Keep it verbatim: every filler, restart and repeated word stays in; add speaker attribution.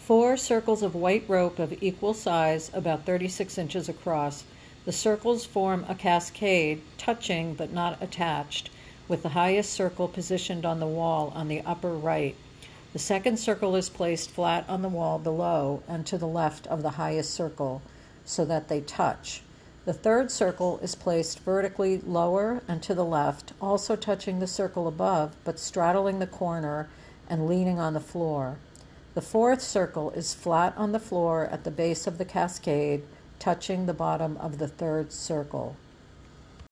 Speaker 1: Four circles of white rope of equal size, about thirty-six inches across. The circles form a cascade, touching but not attached, with the highest circle positioned on the wall on the upper right. The second circle is placed flat on the wall below and to the left of the highest circle, so that they touch. The third circle is placed vertically lower and to the left, also touching the circle above, but straddling the corner and leaning on the floor. The fourth circle is flat on the floor at the base of the cascade, touching the bottom of the third circle.